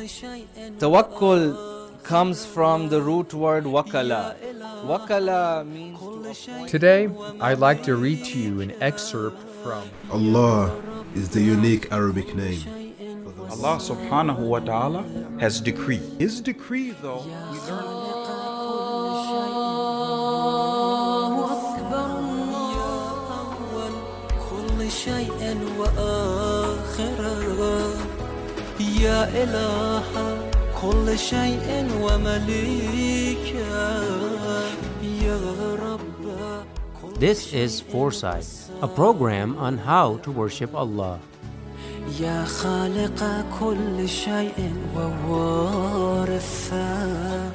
Tawakkul comes from the root word wakala. Wakala means to appoint. Today, I'd like to read to you an excerpt from Allah is the unique Arabic name. Allah subhanahu wa ta'ala has decreed. His decree, though, we learn يا إله كل شيء ومليكه يا رب. This is Foresight, a program on how to worship Allah. يا خالق كل شيء ووارثه.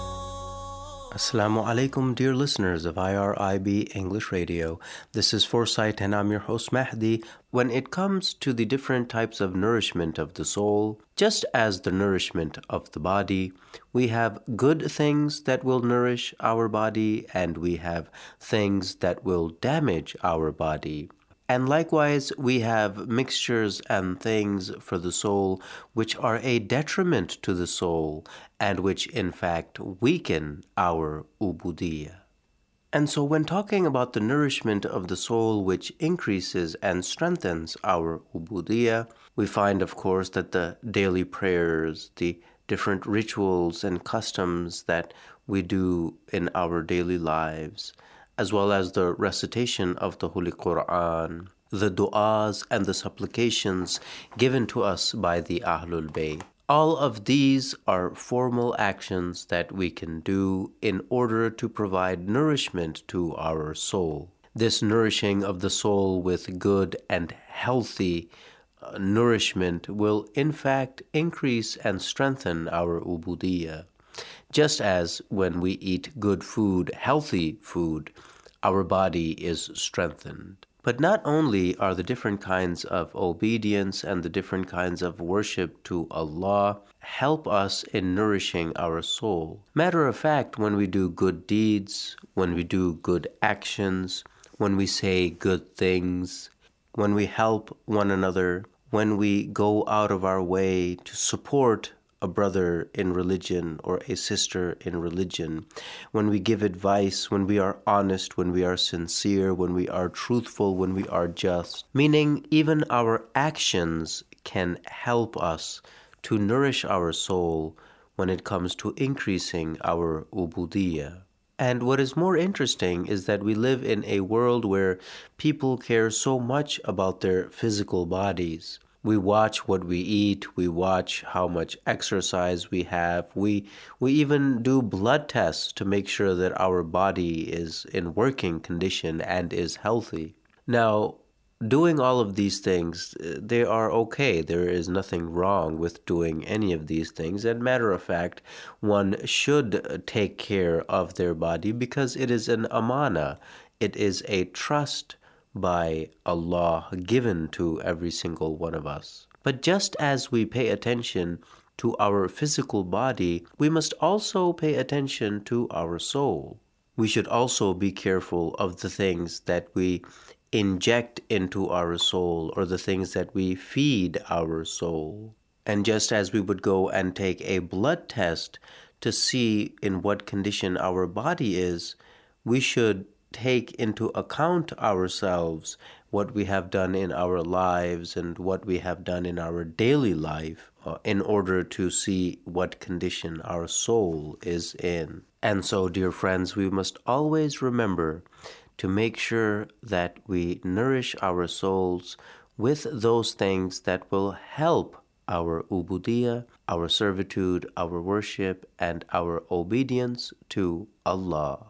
Assalamu alaikum, dear listeners of IRIB English Radio. This is Foresight and I'm your host Mahdi. When it comes to the different types of nourishment of the soul, just as the nourishment of the body, we have good things that will nourish our body and we have things that will damage our body. And likewise, we have mixtures and things for the soul which are a detriment to the soul and which in fact weaken our ubudiyah. And so when talking about the nourishment of the soul which increases and strengthens our ubudiyah, we find of course that the daily prayers, the different rituals and customs that we do in our daily lives, as well as the recitation of the Holy Quran, the du'as and the supplications given to us by the Ahlul Bayt. All of these are formal actions that we can do in order to provide nourishment to our soul. This nourishing of the soul with good and healthy nourishment will in fact increase and strengthen our ubudiyah. Just as when we eat good food, healthy food, our body is strengthened. But not only are the different kinds of obedience and the different kinds of worship to Allah help us in nourishing our soul. Matter of fact, when we do good deeds, when we do good actions, when we say good things, when we help one another, when we go out of our way to support a brother in religion or a sister in religion, when we give advice, when we are honest, when we are sincere, when we are truthful, when we are just, meaning even our actions can help us to nourish our soul when it comes to increasing our ubudiyah. And what is more interesting is that we live in a world where people care so much about their physical bodies. We watch what we eat, we watch how much exercise we have, we even do blood tests to make sure that our body is in working condition and is healthy. Now, doing all of these things, they are okay. There is nothing wrong with doing any of these things. And matter of fact, one should take care of their body because it is an amana. It is a trust by Allah given to every single one of us. But just as we pay attention to our physical body, we must also pay attention to our soul. We should also be careful of the things that we inject into our soul or the things that we feed our soul. And just as we would go and take a blood test to see in what condition our body is, we should take into account ourselves, what we have done in our lives and what we have done in our daily life in order to see what condition our soul is in. And so, dear friends, we must always remember to make sure that we nourish our souls with those things that will help our ubudiyah, our servitude, our worship, and our obedience to Allah.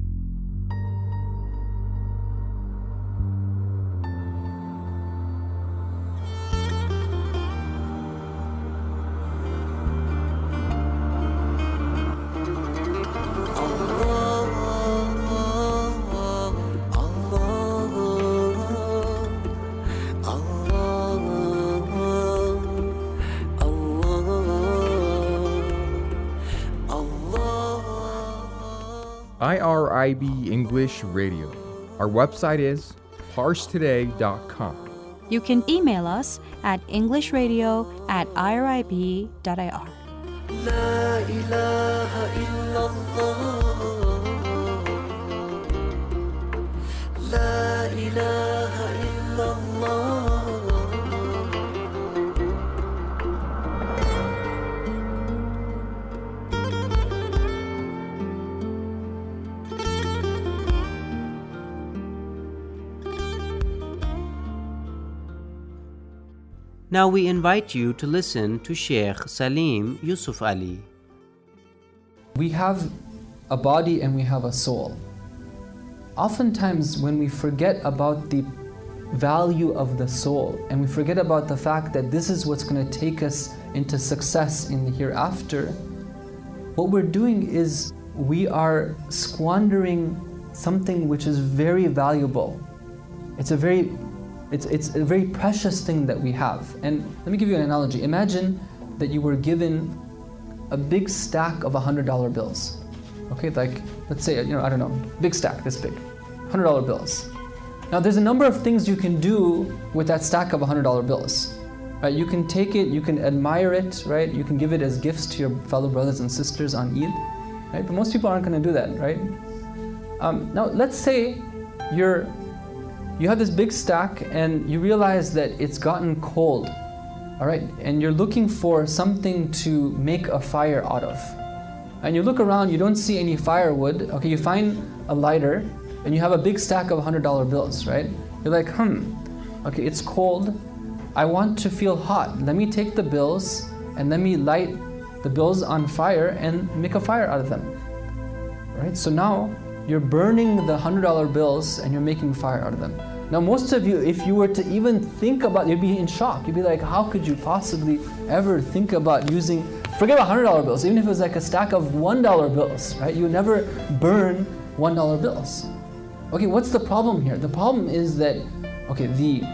IRIB English Radio. Our website is parstoday.com. You can email us at englishradio@irib.ir. لا إله إلا الله لا إله إلا الله. Now we invite you to listen to Sheikh Salim Yusuf Ali. We have a body and we have a soul. Oftentimes when we forget about the value of the soul and we forget about the fact that this is what's going to take us into success in the hereafter, what we're doing is we are squandering something which is very valuable. It's a very precious thing that we have. And let me give you an analogy. Imagine that you were given a big stack of $100 bills. Okay, like let's say, I don't know, big stack, this big, $100 bills. Now there's a number of things you can do with that stack of $100 bills. Right? You can take it, you can admire it, right? You can give it as gifts to your fellow brothers and sisters on Eid, right? But most people aren't going to do that, right? Now let's say you have this big stack and you realize that it's gotten cold, all right? And you're looking for something to make a fire out of. And you look around, you don't see any firewood. Okay, you find a lighter and you have a big stack of $100 bills, right? You're like, okay, it's cold. I want to feel hot. Let me take the bills and let me light the bills on fire and make a fire out of them, right? So now you're burning the $100 bills and you're making fire out of them. Now most of you, if you were to even think about, you'd be in shock. You'd be like, how could you possibly ever think about using, forget about $100 bills, even if it was like a stack of $1 bills, right? You would never burn $1 bills. Okay, what's the problem here? The problem is that, okay,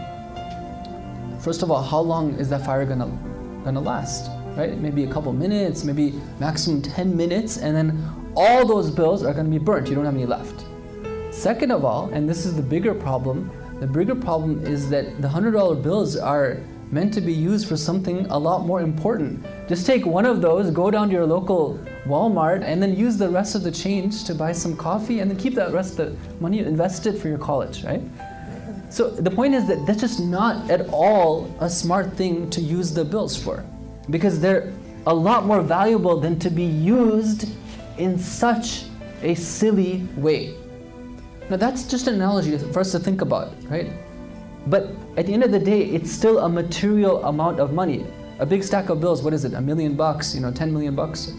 first of all, how long is that fire gonna last, right? Maybe a couple minutes, maybe maximum 10 minutes, and then all those bills are gonna be burnt. You don't have any left. Second of all, and this is the bigger problem is that the $100 bills are meant to be used for something a lot more important. Just take one of those, go down to your local Walmart, and then use the rest of the change to buy some coffee, and then keep that rest of the money invested for your college, right? So the point is that that's just not at all a smart thing to use the bills for, because they're a lot more valuable than to be used in such a silly way. Now that's just an analogy for us to think about, right? But at the end of the day, it's still a material amount of money. A big stack of bills, what is it? $1 million, $10 million.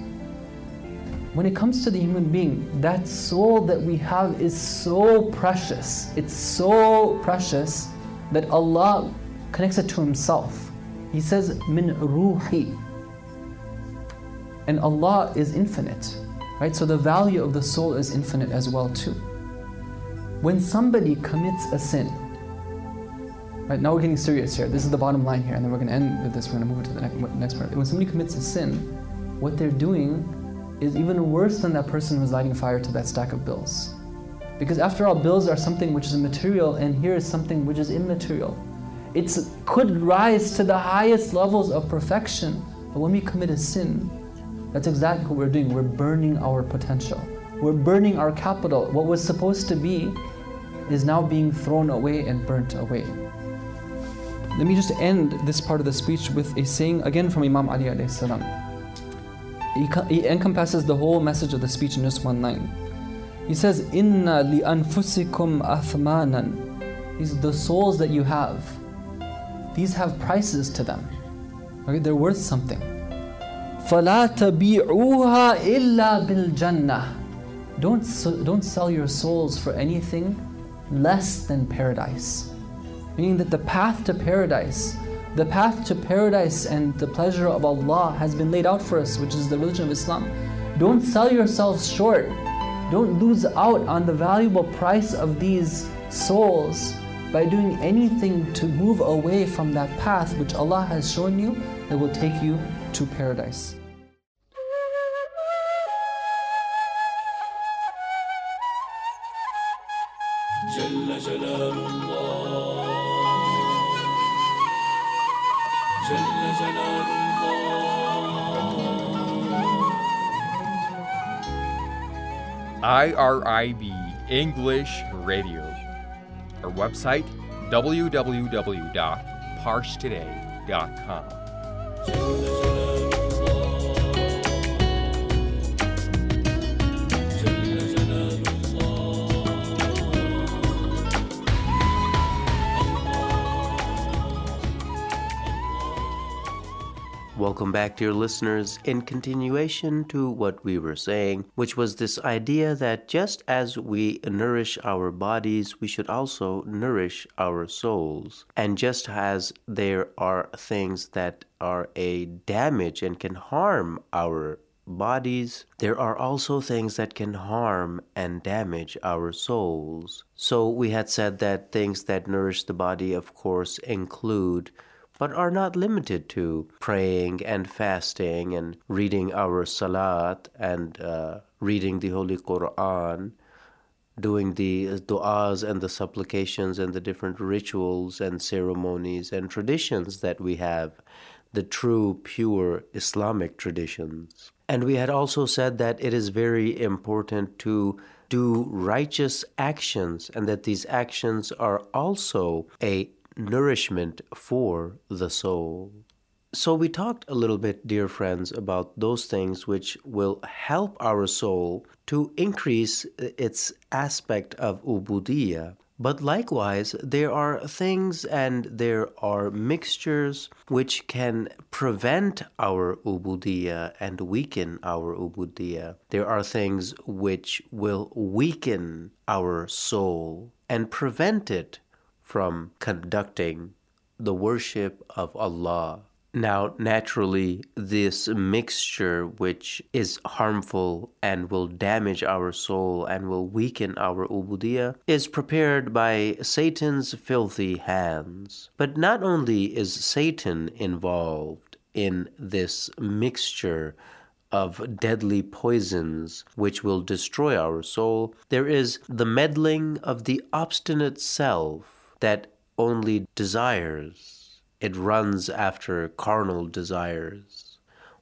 When it comes to the human being, that soul that we have is so precious. It's so precious that Allah connects it to Himself. He says, min ruhi. And Allah is infinite, right? So the value of the soul is infinite as well too. When somebody commits a sin, right, now we're getting serious here. This is the bottom line here, and then we're going to end with this. We're going to move to the next part. When somebody commits a sin, what they're doing is even worse than that person who's lighting fire to that stack of bills. Because after all, bills are something which is material, and here is something which is immaterial. It could rise to the highest levels of perfection, but when we commit a sin, that's exactly what we're doing. We're burning our potential. We're burning our capital. What was supposed to be is now being thrown away and burnt away. Let me just end this part of the speech with a saying again from Imam Ali alayhi salam. He encompasses the whole message of the speech in just one line. He says, Inna li anfusikum athmanan. These are the souls that you have. These have prices to them. Okay, they're worth something. فَلَا تَبِيعُوهَا إِلَّا بِالْجَنَّةِ. Don't sell your souls for anything less than paradise. Meaning that the path to paradise and the pleasure of Allah has been laid out for us, which is the religion of Islam. Don't sell yourselves short. Don't lose out on the valuable price of these souls by doing anything to move away from that path which Allah has shown you that will take you to paradise. جل جلال الله جل جلال الله IRIB English Radio. Our website, www.parstoday.com. Welcome back, dear listeners, in continuation to what we were saying, which was this idea that just as we nourish our bodies, we should also nourish our souls. And just as there are things that are a damage and can harm our bodies, there are also things that can harm and damage our souls. So we had said that things that nourish the body, of course, include but are not limited to praying and fasting and reading our salat and reading the Holy Quran, doing the du'as and the supplications and the different rituals and ceremonies and traditions that we have, the true, pure Islamic traditions. And we had also said that it is very important to do righteous actions and that these actions are also a nourishment for the soul. So we talked a little bit, dear friends, about those things which will help our soul to increase its aspect of ubudiyya. But likewise, there are things and there are mixtures which can prevent our ubudiyya and weaken our ubudiyya. There are things which will weaken our soul and prevent it from conducting the worship of Allah. Now, naturally, this mixture which is harmful and will damage our soul and will weaken our ubudiyya is prepared by Satan's filthy hands. But not only is Satan involved in this mixture of deadly poisons which will destroy our soul, there is the meddling of the obstinate self that only desires. It runs after carnal desires,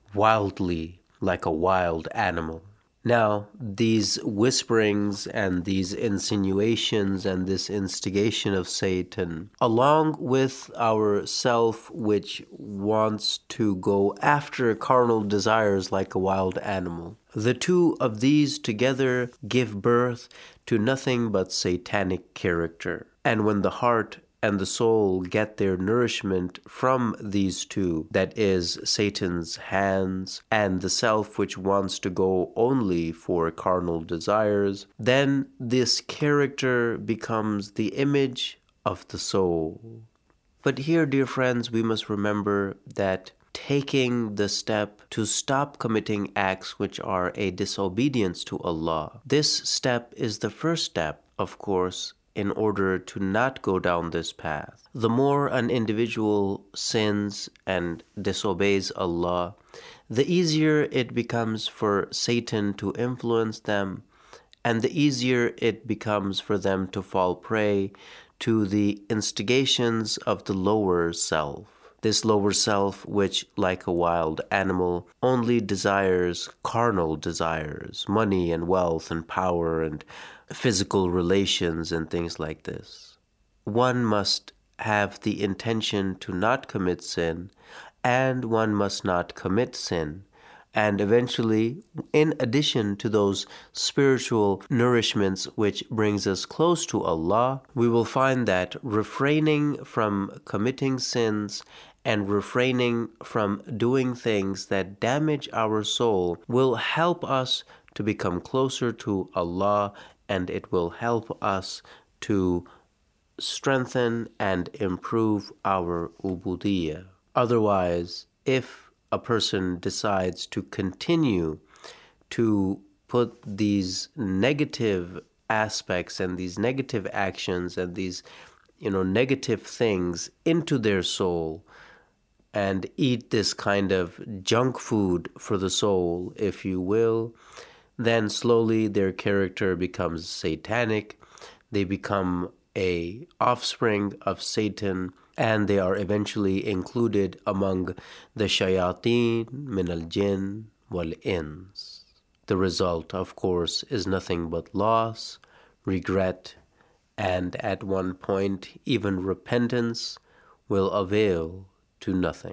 wildly like a wild animal. Now, these whisperings and these insinuations and this instigation of Satan, along with our self which wants to go after carnal desires like a wild animal, the two of these together give birth to nothing but satanic character. And when the heart and the soul get their nourishment from these two, that is, Satan's hands and the self which wants to go only for carnal desires, then this character becomes the image of the soul. But here, dear friends, we must remember that taking the step to stop committing acts which are a disobedience to Allah, this step is the first step, of course, in order to not go down this path. The more an individual sins and disobeys Allah, the easier it becomes for Satan to influence them, and the easier it becomes for them to fall prey to the instigations of the lower self. This lower self which, like a wild animal, only desires carnal desires, money and wealth and power and physical relations and things like this. One must have the intention to not commit sin, and one must not commit sin. And eventually, in addition to those spiritual nourishments which brings us close to Allah, we will find that refraining from committing sins and refraining from doing things that damage our soul will help us to become closer to Allah, and it will help us to strengthen and improve our ubudiyya. Otherwise, if a person decides to continue to put these negative aspects and these negative actions and these, negative things into their soul and eat this kind of junk food for the soul, if you will, then slowly their character becomes satanic. They become a offspring of Satan, and they are eventually included among the shayateen min al-jinn wal-ins, The result, of course, is nothing but loss, regret, and at one point, even repentance will avail to nothing.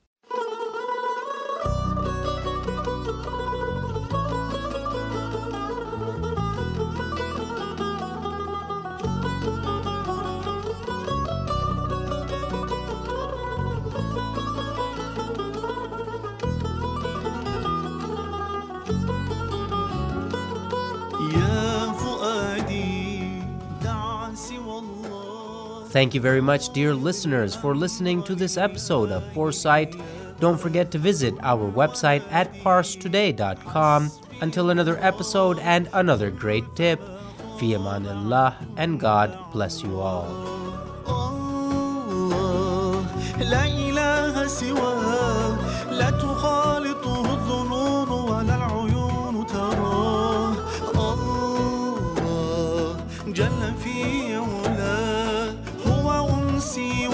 Thank you very much, dear listeners, for listening to this episode of Foresight. Don't forget to visit our website at parstoday.com. Until another episode and another great tip, fi amanillah, and God bless you all. لا إله سواه لا تخالطه الظنون ولا العيون تراه الله جل في علاه هو أنسي